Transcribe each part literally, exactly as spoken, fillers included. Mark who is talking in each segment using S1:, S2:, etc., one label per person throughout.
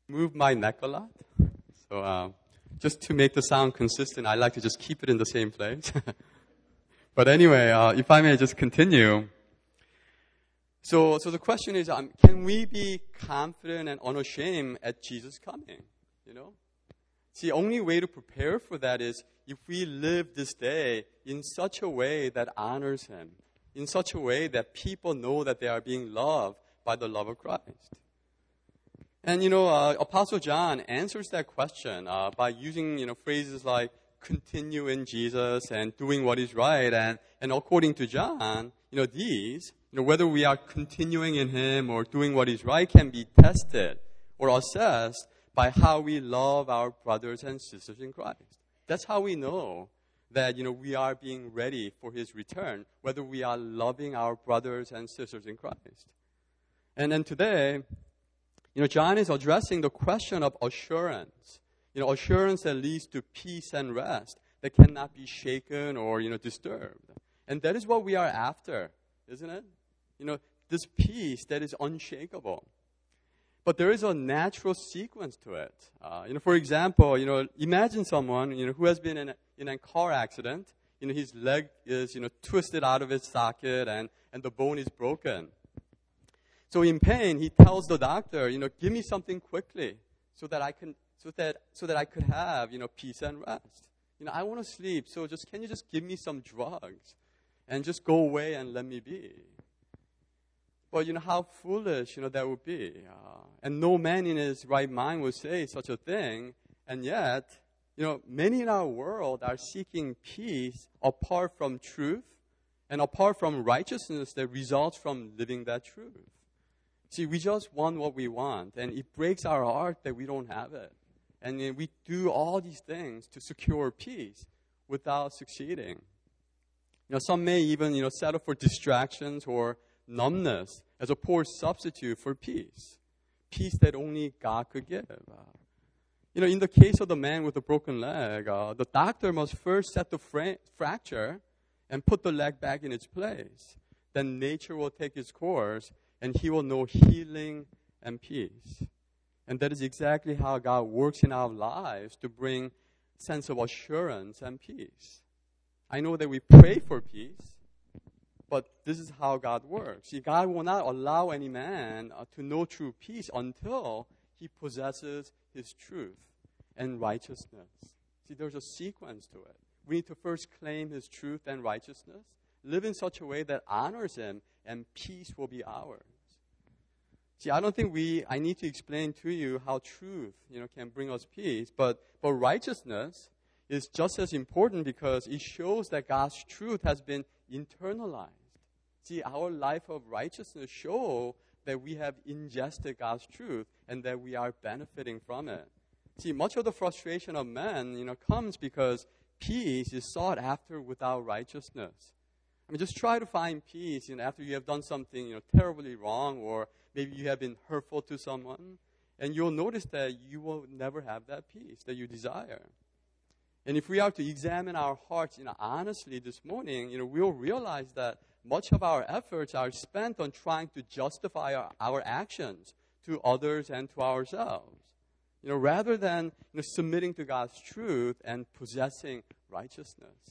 S1: move my neck a lot. So um, just to make the sound consistent, I like to just keep it in the same place. But anyway, uh, if I may just continue. So, so the question is, um, can we be confident and unashamed at Jesus coming? You know? See, the only way to prepare for that is if we live this day in such a way that honors Him, in such a way that people know that they are being loved by the love of Christ. And, you know, uh, Apostle John answers that question uh, by using, you know, phrases like continue in Jesus and doing what is right. And, and according to John, you know, these, you know, whether we are continuing in Him or doing what is right can be tested or assessed by how we love our brothers and sisters in Christ. That's how we know that, you know, we are being ready for His return, whether we are loving our brothers and sisters in Christ. And then today, you know, John is addressing the question of assurance. You know, assurance that leads to peace and rest that cannot be shaken or, you know, disturbed. And that is what we are after, isn't it? You know, this peace that is unshakable. But there is a natural sequence to it. Uh, you know, for example, you know, imagine someone, you know, who has been in a, in a car accident. You know, his leg is, you know, twisted out of its socket and, and the bone is broken. So in pain, he tells the doctor, you know, give me something quickly so that I can, so that, so that I could have, you know, peace and rest. You know, I want to sleep, so just, can you just give me some drugs and just go away and let me be? But, you know, how foolish, you know, that would be. Uh, and no man in his right mind would say such a thing. And yet, you know, many in our world are seeking peace apart from truth and apart from righteousness that results from living that truth. See, we just want what we want, and it breaks our heart that we don't have it. And then we do all these things to secure peace without succeeding. You know, some may even, you know, settle for distractions or numbness as a poor substitute for peace. Peace that only God could give. Uh, you know, in the case of the man with the broken leg, uh, the doctor must first set the fra- fracture and put the leg back in its place. Then nature will take its course, and he will know healing and peace. And that is exactly how God works in our lives to bring sense of assurance and peace. I know that we pray for peace, but this is how God works. See, God will not allow any man uh, to know true peace until he possesses His truth and righteousness. See, there's a sequence to it. We need to first claim His truth and righteousness, live in such a way that honors Him, and peace will be ours. See, I don't think we, I need to explain to you how truth, you know, can bring us peace, but, but righteousness is just as important because it shows that God's truth has been internalized. See, our life of righteousness shows that we have ingested God's truth and that we are benefiting from it. See, much of the frustration of men, you know, comes because peace is sought after without righteousness. I mean, just try to find peace, you know, after you have done something, you know, terribly wrong, or maybe you have been hurtful to someone, and you'll notice that you will never have that peace that you desire. And if we are to examine our hearts, you know, honestly this morning, you know, we'll realize that much of our efforts are spent on trying to justify our, our actions to others and to ourselves, you know, rather than, you know, submitting to God's truth and possessing righteousness.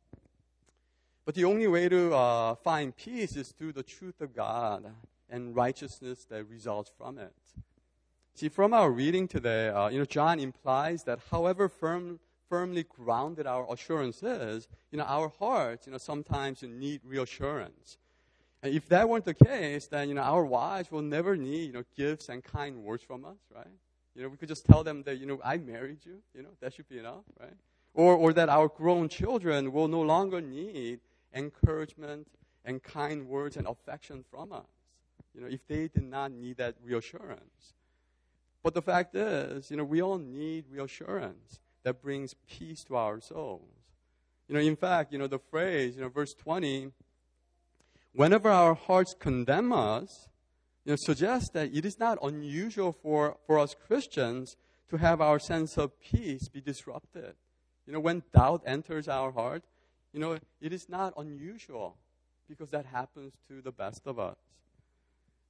S1: But the only way to uh, find peace is through the truth of God and righteousness that results from it. See, from our reading today, uh, you know, John implies that however firm, firmly grounded our assurance is, you know, our hearts, you know, sometimes need reassurance. And if that weren't the case, then, you know, our wives will never need, you know, gifts and kind words from us, right? You know, we could just tell them that, you know, I married you, you know, that should be enough, right? Or, or that our grown children will no longer need encouragement and kind words and affection from us, you know, if they did not need that reassurance. But the fact is, you know, we all need reassurance that brings peace to our souls. You know, in fact, you know, the phrase, you know, verse twenty, whenever our hearts condemn us, you know, suggests that it is not unusual for, for us Christians to have our sense of peace be disrupted. You know, when doubt enters our heart, you know, it is not unusual because that happens to the best of us.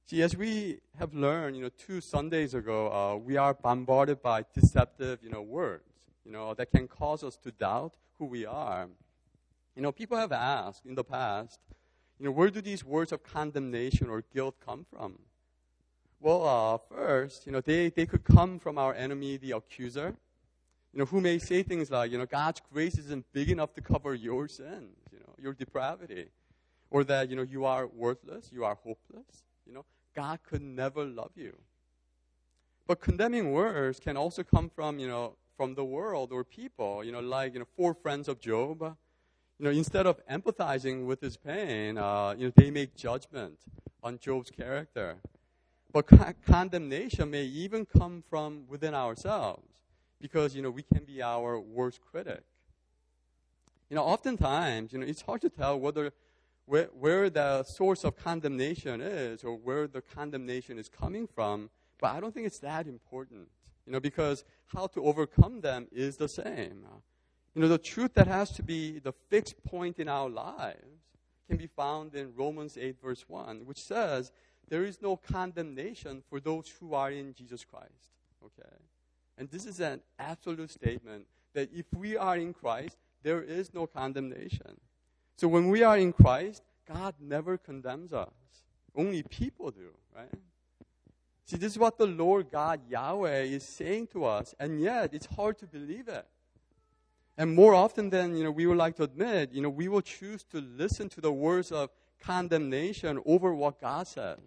S1: See, as we have learned, you know, two Sundays ago, uh, we are bombarded by deceptive, you know, words, you know, that can cause us to doubt who we are. You know, people have asked in the past, you know, where do these words of condemnation or guilt come from? Well, uh, first, you know, they, they could come from our enemy, the accuser, you know, who may say things like, you know, God's grace isn't big enough to cover your sins, you know, your depravity. Or that, you know, you are worthless, you are hopeless, you know, God could never love you. But condemning words can also come from, you know, from the world or people, you know, like, you know, four friends of Job. You know, instead of empathizing with his pain, uh, you know, they make judgment on Job's character. But co- condemnation may even come from within ourselves because, you know, we can be our worst critic. You know, oftentimes, you know, it's hard to tell whether where, where the source of condemnation is or where the condemnation is coming from, but I don't think it's that important, you know, because how to overcome them is the same. You know, the truth that has to be the fixed point in our lives can be found in Romans eight, verse one, which says, there is no condemnation for those who are in Jesus Christ. Okay? And this is an absolute statement that if we are in Christ, there is no condemnation. So when we are in Christ, God never condemns us. Only people do, right? See, this is what the Lord God, Yahweh, is saying to us, and yet it's hard to believe it. And more often than, you know, we would like to admit, you know, we will choose to listen to the words of condemnation over what God says.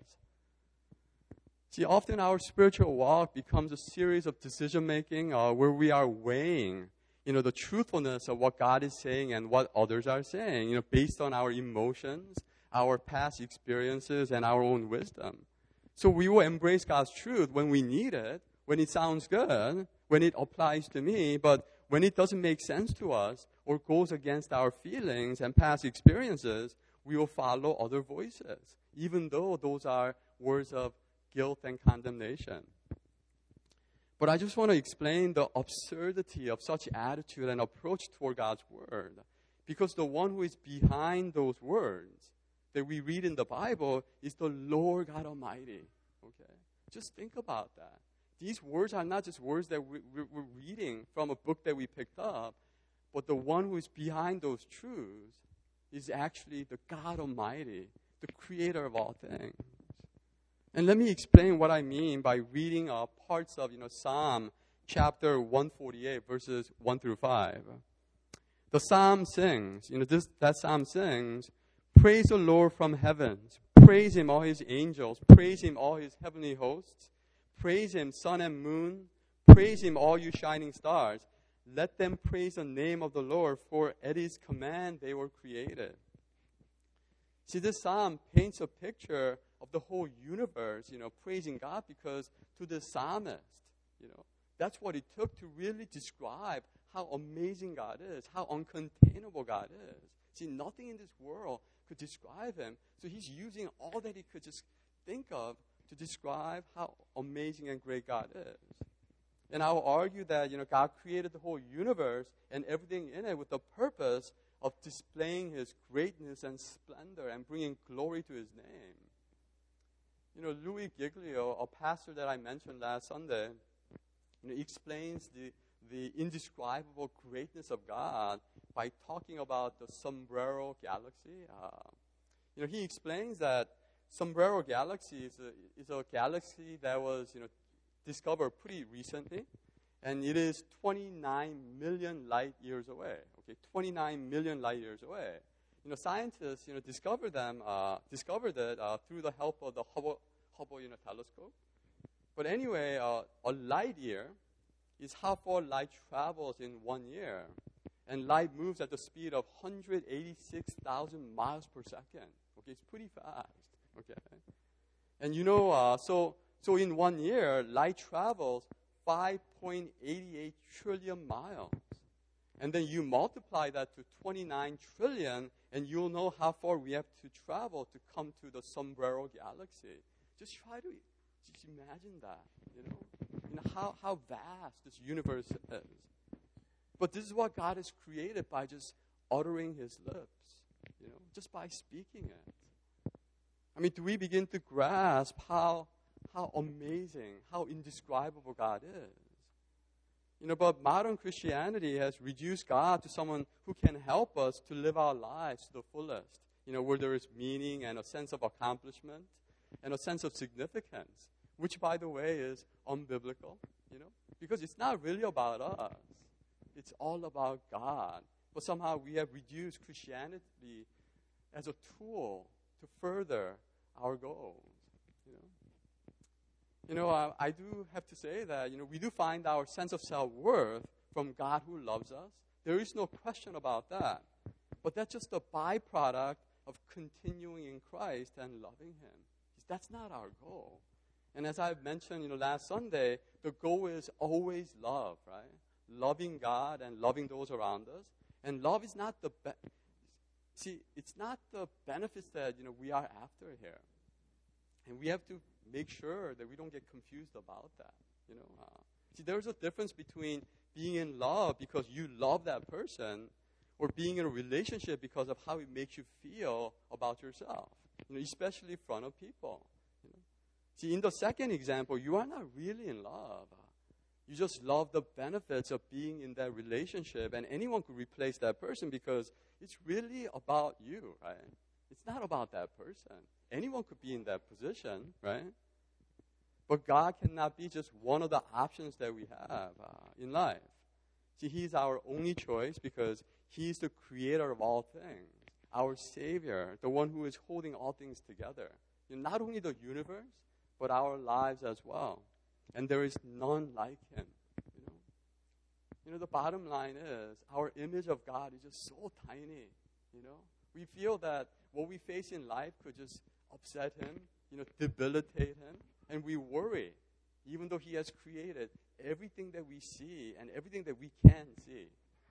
S1: See, often our spiritual walk becomes a series of decision-making uh, where we are weighing, you know, the truthfulness of what God is saying and what others are saying, you know, based on our emotions, our past experiences, and our own wisdom. So we will embrace God's truth when we need it, when it sounds good, when it applies to me, but when it doesn't make sense to us or goes against our feelings and past experiences, we will follow other voices, even though those are words of guilt and condemnation. But I just want to explain the absurdity of such attitude and approach toward God's word. Because the one who is behind those words that we read in the Bible is the Lord God Almighty. Okay? Just think about that. These words are not just words that we, we're reading from a book that we picked up, but the one who is behind those truths is actually the God Almighty, the creator of all things. And let me explain what I mean by reading uh, parts of, you know, Psalm chapter one forty-eight, verses one through five. The psalm sings, you know, this that psalm sings, praise the Lord from heavens, praise him, all his angels, praise him, all his heavenly hosts, praise him, sun and moon, praise him, all you shining stars. Let them praise the name of the Lord, for at his command they were created. See, this psalm paints a picture of the whole universe, you know, praising God, because to the psalmist, you know, that's what it took to really describe how amazing God is, how uncontainable God is. See, nothing in this world could describe him, so he's using all that he could just think of to describe how amazing and great God is. And I will argue that, you know, God created the whole universe and everything in it with the purpose of displaying his greatness and splendor and bringing glory to his name. You know, Louis Giglio, a pastor that I mentioned last Sunday, you know, explains the, the indescribable greatness of God by talking about the Sombrero Galaxy. Uh, you know, he explains that Sombrero Galaxy is a, is a galaxy that was, you know, discovered pretty recently, and it is twenty-nine million light years away. Okay, twenty-nine million light years away. You know, scientists, you know, discovered them, uh, discovered it uh, through the help of the Hubble, Hubble, you know, telescope. But anyway, uh, a light year is how far light travels in one year, and light moves at the speed of one hundred eighty-six thousand miles per second. Okay, it's pretty fast. Okay, and you know, uh, so. So in one year, light travels five point eight eight trillion miles. And then you multiply that to twenty-nine trillion, and you'll know how far we have to travel to come to the Sombrero Galaxy. Just try to just imagine that, you know, you know how, how vast this universe is. But this is what God has created by just uttering his lips, you know, just by speaking it. I mean, do we begin to grasp how, how amazing, how indescribable God is? You know, but modern Christianity has reduced God to someone who can help us to live our lives to the fullest, you know, where there is meaning and a sense of accomplishment and a sense of significance, which, by the way, is unbiblical, you know, because it's not really about us. It's all about God. But somehow we have reduced Christianity as a tool to further our goals, you know. You know, uh, I do have to say that, you know, we do find our sense of self-worth from God who loves us. There is no question about that. But that's just a byproduct of continuing in Christ and loving Him. That's not our goal. And as I've mentioned, you know, last Sunday, the goal is always love, right? Loving God and loving those around us. And love is not the, be- see, it's not the benefits that, you know, we are after here. And we have to make sure that we don't get confused about that. You know, uh, see, there's a difference between being in love because you love that person, or being in a relationship because of how it makes you feel about yourself. You know, especially in front of people. You know, see, in the second example, you are not really in love. Uh, you just love the benefits of being in that relationship, and anyone could replace that person because it's really about you, right? It's not about that person. Anyone could be in that position, right? But God cannot be just one of the options that we have uh, in life. See, He's our only choice because He's the creator of all things, our Savior, the one who is holding all things together. You know, not only the universe, but our lives as well. And there is none like Him. You know, you know the bottom line is our image of God is just so tiny. You know, we feel that what we face in life could just upset Him, you know, debilitate Him, and we worry, even though He has created everything that we see and everything that we can see.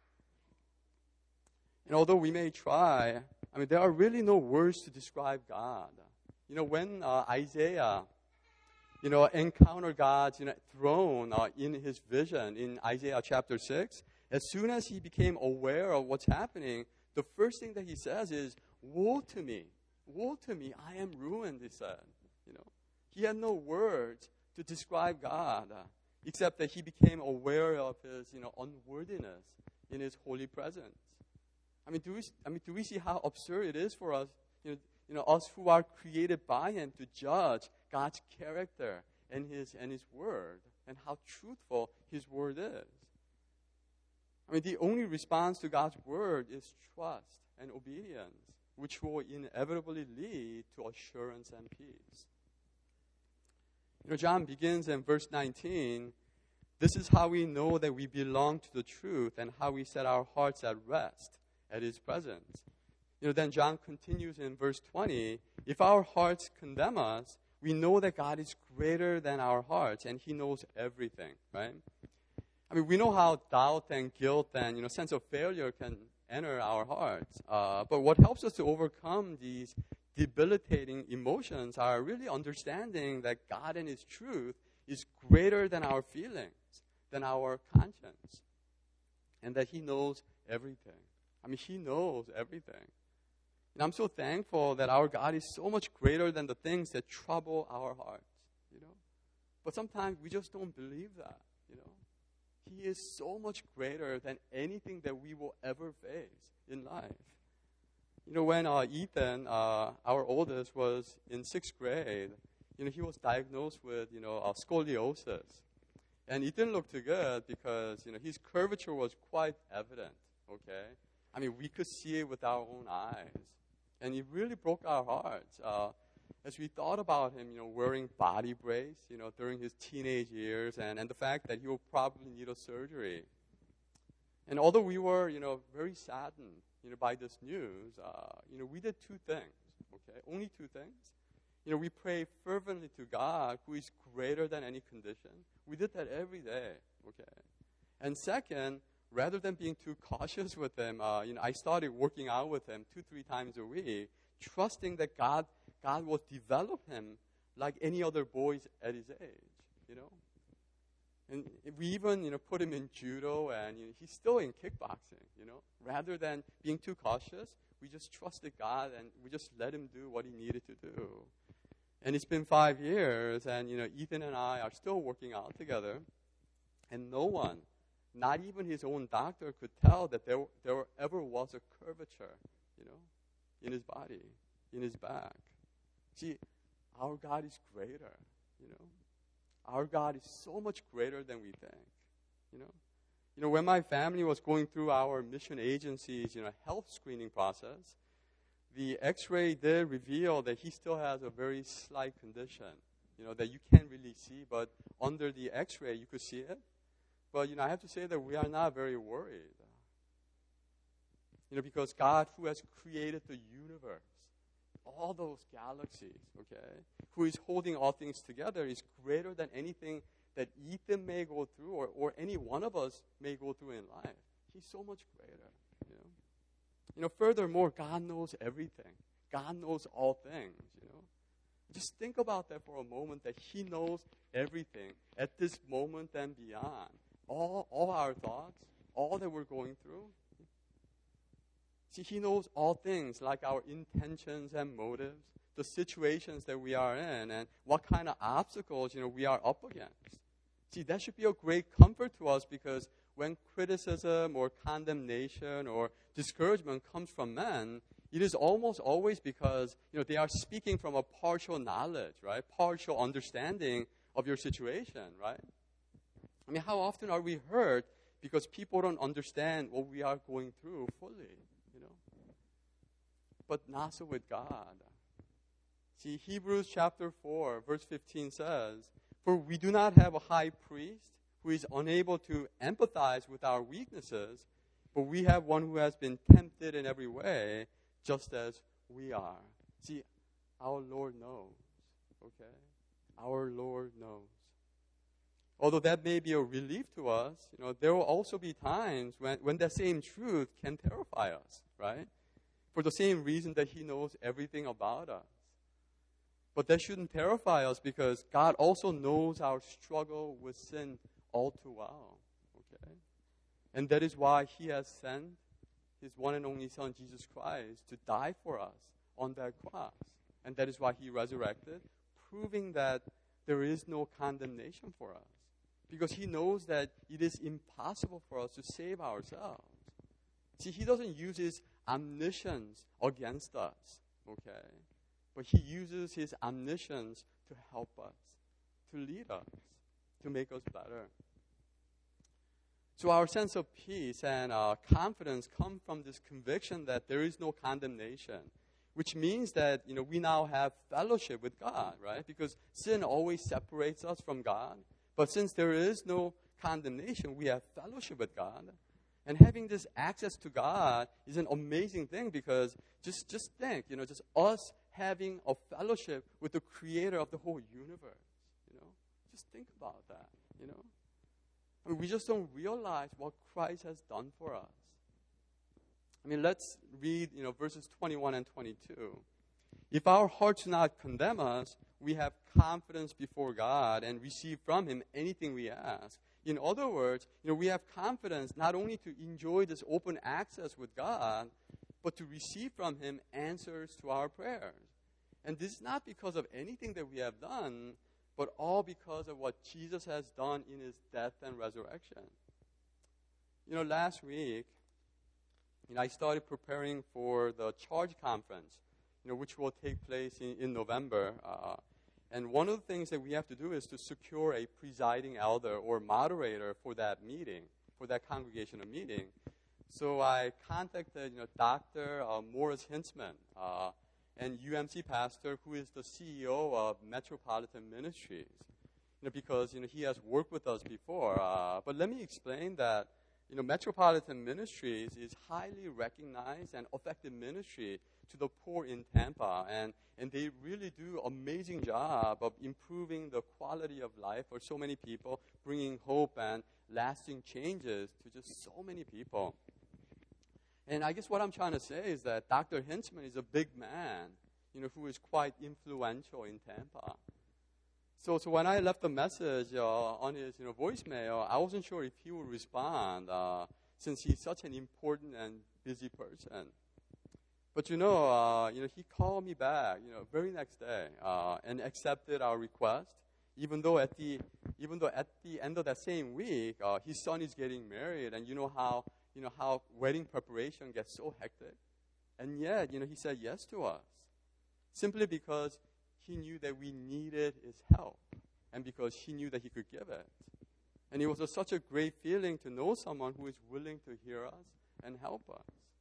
S1: And although we may try, I mean, there are really no words to describe God. You know, when uh, Isaiah, you know, encountered God's, you know, throne uh, in his vision in Isaiah chapter six, as soon as he became aware of what's happening, the first thing that he says is, "Woe to me, woe to me, I am ruined," he said. You know, he had no words to describe God, uh, except that he became aware of his, you know, unworthiness in His holy presence. I mean, do we? I mean, do we see how absurd it is for us, you know, you know, us who are created by Him, to judge God's character and His and His word, and how truthful His word is? I mean, the only response to God's word is trust and obedience, which will inevitably lead to assurance and peace. You know, John begins in verse nineteen. This is how we know that we belong to the truth and how we set our hearts at rest at His presence. You know, then John continues in verse twenty. If our hearts condemn us, we know that God is greater than our hearts and He knows everything, right? I mean, we know how doubt and guilt and, you know, sense of failure can enter our hearts. Uh, but what helps us to overcome these debilitating emotions are really understanding that God and His truth is greater than our feelings, than our conscience, and that He knows everything. I mean, He knows everything. And I'm so thankful that our God is so much greater than the things that trouble our hearts, you know. But sometimes we just don't believe that, you know. He is so much greater than anything that we will ever face in life. You know, when uh, Ethan, uh, our oldest, was in sixth grade, you know, he was diagnosed with, you know, uh, scoliosis. And it didn't look too good because, you know, his curvature was quite evident, okay? I mean, we could see it with our own eyes. And it really broke our hearts uh, as we thought about him, you know, wearing body brace, you know, during his teenage years, and, and the fact that he will probably need a surgery. And although we were, you know, very saddened, you know, by this news, uh, you know, we did two things, okay? Only two things. You know, we pray fervently to God, who is greater than any condition. We did that every day, okay? And second, rather than being too cautious with him, uh, you know, I started working out with him two, three times a week, trusting that God, God will develop him like any other boys at his age, you know? And we even, you know, put him in judo, and you know, he's still in kickboxing, you know. Rather than being too cautious, we just trusted God, and we just let him do what he needed to do. And it's been five years, and, you know, Ethan and I are still working out together. And no one, not even his own doctor, could tell that there, there ever was a curvature, you know, in his body, in his back. See, our God is greater, you know. Our God is so much greater than we think, you know. You know, when my family was going through our mission agency's, you know, health screening process, the x-ray did reveal that he still has a very slight condition, you know, that you can't really see, but under the x-ray you could see it. But, you know, I have to say that we are not very worried. You know, because God, who has created the universe, all those galaxies, okay, who is holding all things together, is greater than anything that Ethan may go through, or, or any one of us may go through in life. He's so much greater, you know. You know, furthermore, God knows everything. God knows all things, you know. Just think about that for a moment, that he knows everything at this moment and beyond. All, all our thoughts, all that we're going through. See, he knows all things, like our intentions and motives, the situations that we are in, and what kind of obstacles, you know, we are up against. See, that should be a great comfort to us, because when criticism or condemnation or discouragement comes from men, it is almost always because, you know, they are speaking from a partial knowledge, right? Partial understanding of your situation, right? I mean, how often are we hurt because people don't understand what we are going through fully, you know? But not so with God. See, Hebrews chapter four, verse fifteen says, "For we do not have a high priest who is unable to empathize with our weaknesses, but we have one who has been tempted in every way, just as we are." See, our Lord knows, okay? Our Lord knows. Although that may be a relief to us, you know, there will also be times when, when that same truth can terrify us, right? For the same reason that he knows everything about us. But that shouldn't terrify us, because God also knows our struggle with sin all too well, okay? And that is why he has sent his one and only Son, Jesus Christ, to die for us on that cross. And that is why he resurrected, proving that there is no condemnation for us. Because he knows that it is impossible for us to save ourselves. See, he doesn't use his omniscience against us, okay? But he uses his omniscience to help us, to lead us, to make us better. So our sense of peace and uh, confidence come from this conviction that there is no condemnation, which means that, you know, we now have fellowship with God, right? Because sin always separates us from God. But since there is no condemnation, we have fellowship with God. And having this access to God is an amazing thing, because just, just think, you know, just us having a fellowship with the creator of the whole universe, you know. Just think about that, you know. I mean, we just don't realize what Christ has done for us. I mean, let's read, you know, verses twenty-one and twenty-two. "If our hearts do not condemn us, we have confidence before God and receive from him anything we ask." In other words, you know, we have confidence not only to enjoy this open access with God, but to receive from him answers to our prayers. And this is not because of anything that we have done, but all because of what Jesus has done in his death and resurrection. You know, last week, you know, I started preparing for the Charge Conference, you know, which will take place in, in November. Uh, and one of the things that we have to do is to secure a presiding elder or moderator for that meeting, for that congregational meeting. So I contacted, you know, Doctor Uh, Morris Hintzman, uh, and U M C pastor, who is the C E O of Metropolitan Ministries, you know, because, you know, he has worked with us before. Uh, but let me explain that, you know, Metropolitan Ministries is highly recognized and effective ministry to the poor in Tampa, and, and they really do an amazing job of improving the quality of life for so many people, bringing hope and lasting changes to just so many people. And I guess what I'm trying to say is that Doctor Hintzman is a big man, you know, who is quite influential in Tampa. So, so when I left the message uh, on his, you know, voicemail, I wasn't sure if he would respond, uh, since he's such an important and busy person. But you know, uh, you know, he called me back, you know, very next day, uh, and accepted our request. Even though at the, even though at the end of that same week, uh, his son is getting married, and you know how, you know how wedding preparation gets so hectic, and yet, you know, he said yes to us, simply because he knew that we needed his help, and because he knew that he could give it. And it was a, such a great feeling to know someone who is willing to hear us and help us.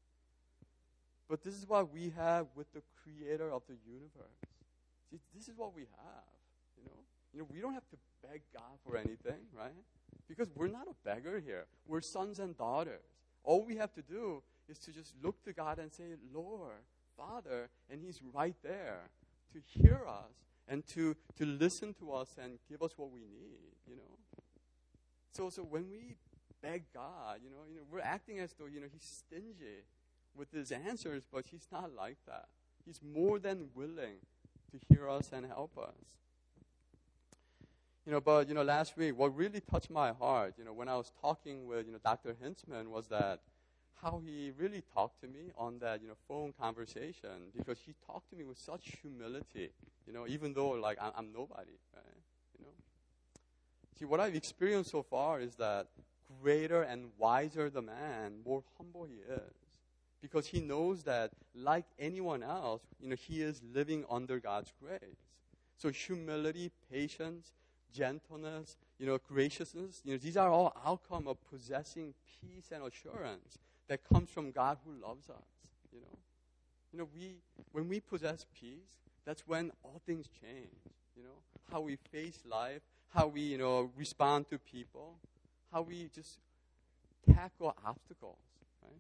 S1: But this is what we have with the creator of the universe. See, this is what we have, you know. You know, we don't have to beg God for anything, right? Because we're not a beggar here. We're sons and daughters. All we have to do is to just look to God and say, Lord, Father, and he's right there to hear us and to, to listen to us and give us what we need, you know. So so when we beg God, you know, you know, we're acting as though, you know, he's stingy with his answers, but he's not like that. He's more than willing to hear us and help us. You know, but, you know, last week, what really touched my heart, you know, when I was talking with, you know, Doctor Hintzman, was that how he really talked to me on that, you know, phone conversation, because he talked to me with such humility, you know, even though, like, I'm, I'm nobody, right, you know. See, what I've experienced so far is that greater and wiser the man, more humble he is. Because he knows that, like anyone else, you know, he is living under God's grace. So humility, patience, gentleness, you know, graciousness, you know, these are all outcome of possessing peace and assurance that comes from God who loves us, you know. You know, we, when we possess peace, that's when all things change, you know. How we face life, how we, you know, respond to people, how we just tackle obstacles, right?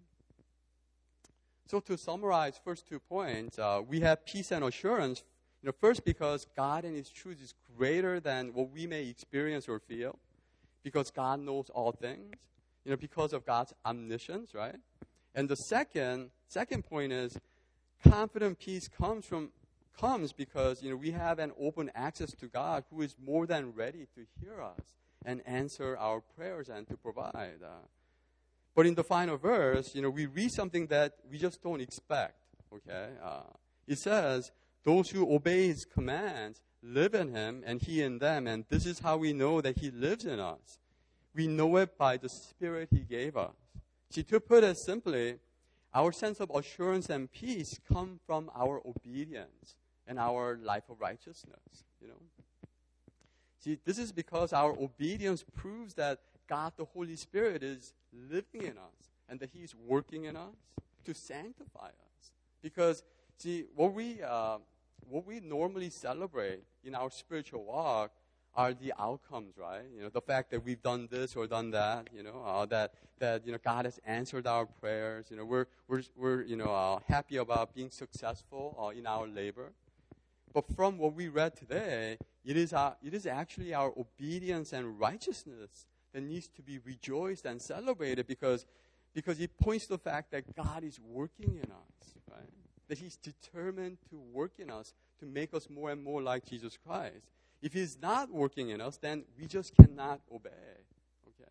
S1: So to summarize first two points, uh, we have peace and assurance. You know, first, because God and his truth is greater than what we may experience or feel, because God knows all things, you know, because of God's omniscience, right? And the second, second point is confident peace comes from comes because, you know, we have an open access to God who is more than ready to hear us and answer our prayers and to provide. Uh, But in the final verse, you know, we read something that we just don't expect, okay? Uh, it says, those who obey his commands live in him and he in them, and this is how we know that he lives in us. We know it by the Spirit he gave us. See, to put it simply, our sense of assurance and peace come from our obedience and our life of righteousness, you know? See, this is because our obedience proves that God, the Holy Spirit, is living in us and that he's working in us to sanctify us. Because, see, what we, uh, what we normally celebrate in our spiritual walk are the outcomes, right? You know, the fact that we've done this or done that, you know, uh, that, that, you know, God has answered our prayers. You know, we're, we're, we're you know, uh, happy about being successful uh, in our labor. But from what we read today, it is, our, it is actually our obedience and righteousness that needs to be rejoiced and celebrated because, because it points to the fact that God is working in us, right? That he's determined to work in us to make us more and more like Jesus Christ. If he's not working in us, then we just cannot obey, okay?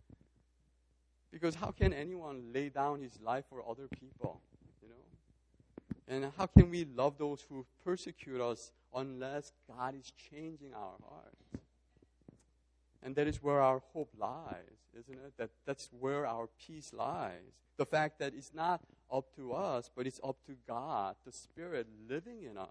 S1: Because how can anyone lay down his life for other people, you know? And how can we love those who persecute us unless God is changing our hearts? And that is where our hope lies, isn't it? That that's where our peace lies. The fact that it's not up to us, but it's up to God, the Spirit living in us.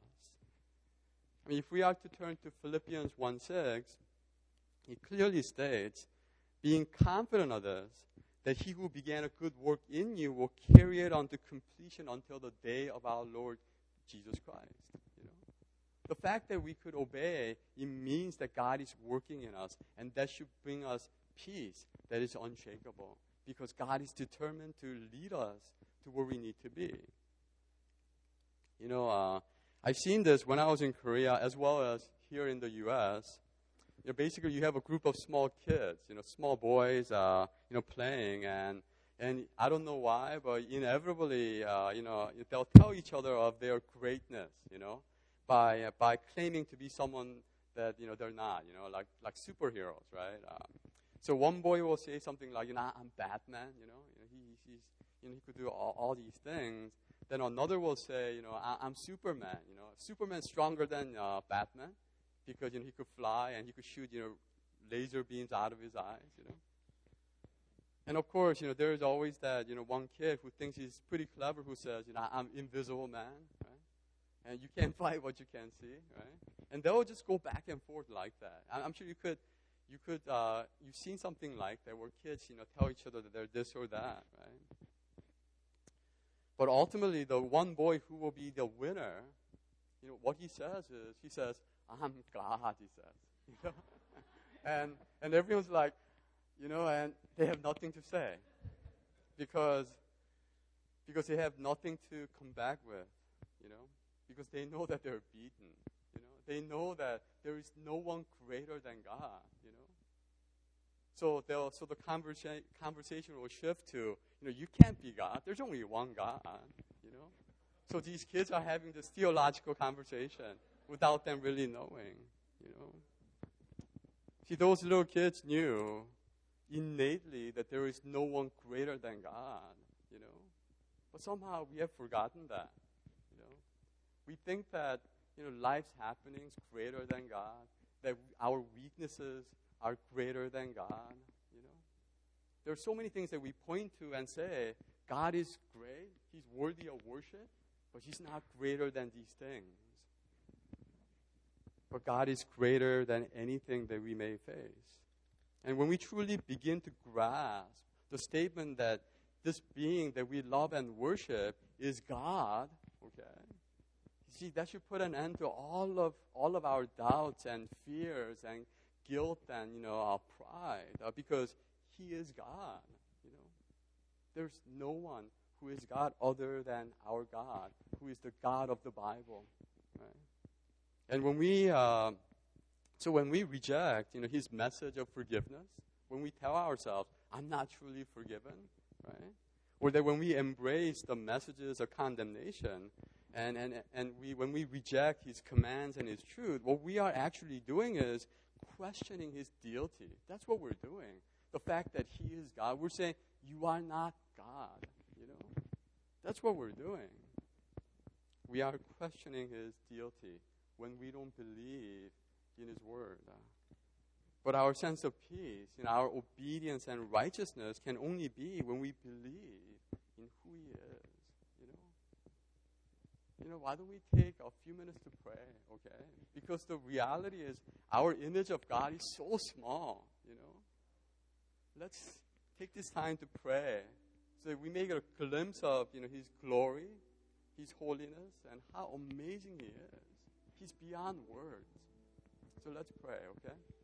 S1: I mean, if we are to turn to Philippians one six, it clearly states, being confident of this, that he who began a good work in you will carry it on to completion until the day of our Lord Jesus Christ. You know? The fact that we could obey, it means that God is working in us, and that should bring us peace that is unshakable, because God is determined to lead us to where we need to be. You know, uh, I've seen this when I was in Korea as well as here in the U S. You know, basically, you have a group of small kids, you know, small boys, uh, you know, playing, and and I don't know why, but inevitably, uh, you know, they'll tell each other of their greatness, you know, by uh, by claiming to be someone that, you know, they're not, you know, like, like superheroes, right? Um, so one boy will say something like, you know, I'm Batman, you know, you know he, he's, you know, he could do all, all these things. Then another will say, you know, I, I'm Superman, you know, Superman's stronger than uh, Batman because, you know, he could fly and he could shoot, you know, laser beams out of his eyes, you know. And of course, you know, there's always that, you know, one kid who thinks he's pretty clever who says, you know, I'm invisible man, right? And you can't fight what you can't see, right? And they'll just go back and forth like that. I'm sure you could, you could, uh, you've seen something like that where kids, you know, tell each other that they're this or that, right? But ultimately, the one boy who will be the winner, you know, what he says is, he says, I'm God, he says, you know? and, and everyone's like, you know, and they have nothing to say because, because they have nothing to come back with, you know, because they know that they're beaten, you know. They know that there is no one greater than God, you know. So they'll, so the conversa- conversation will shift to, you know, you can't be God. There's only one God, you know. So these kids are having this theological conversation without them really knowing, you know. See, those little kids knew innately that there is no one greater than God, you know. But somehow we have forgotten that, you know. We think that, you know, life's happenings greater than God, that our weaknesses are greater than God, you know. There are so many things that we point to and say, God is great, he's worthy of worship, but he's not greater than these things. But God is greater than anything that we may face. And when we truly begin to grasp the statement that this being that we love and worship is God, okay, see, that should put an end to all of all of our doubts and fears and guilt and, you know, our pride, uh, because he is God, you know. There's no one who is God other than our God, who is the God of the Bible, right? And when we... Uh, So when we reject, you know, his message of forgiveness, when we tell ourselves, I'm not truly forgiven, right? Or that when we embrace the messages of condemnation and, and, and we, when we reject his commands and his truth, what we are actually doing is questioning his deity. That's what we're doing. The fact that he is God. We're saying, you are not God, you know? That's what we're doing. We are questioning his deity when we don't believe in his word. Uh, but our sense of peace, you know, our obedience and righteousness can only be when we believe in who he is, you know. You know, why don't we take a few minutes to pray, okay? Because the reality is our image of God is so small, you know. Let's take this time to pray so that we may get a glimpse of, you know, his glory, his holiness, and how amazing he is. He's beyond words. So let's pray, okay?